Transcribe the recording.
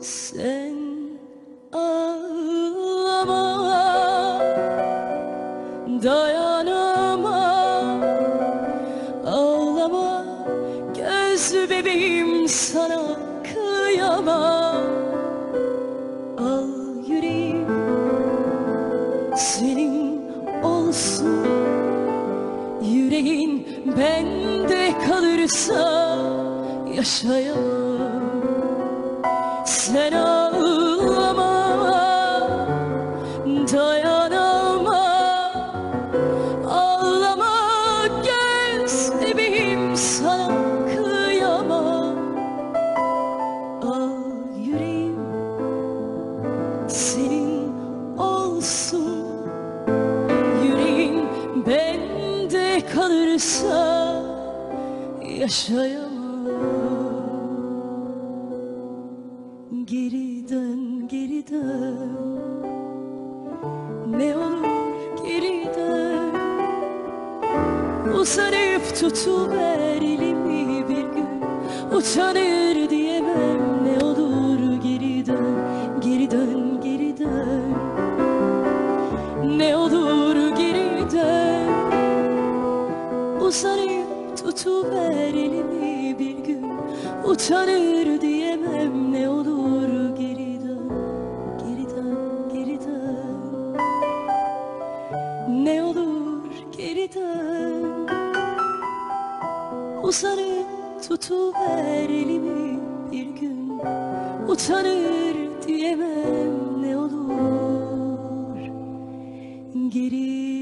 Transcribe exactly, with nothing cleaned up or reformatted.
Sen ağlama, dayanamam. Ağlama göz bebeğim, sana kıyamam. Al yüreğim senin olsun, yüreğin bende kalırsa yaşayamam. Sen ağlama, dayanamam. Ağlama göz bebeğim, sana kıyamam. Al yüreğim senin olsun, yüreğin bende kalırsa yaşayamam. Geri dön, geri dön, ne olur geri dön. Uzanıp tutuver elimi bir gün, utanır diyemem. Ne olur geri dön, geri dön, geri dön. Ne olur geri dön. Uzanıp tutuver elimi bir gün, utanır diyemem. Ne olur geri dön, geri dön, geri dön. Ne olur geri dön. Uzanıp tutuver elimi bir gün, utanır diyemem. Ne olur geri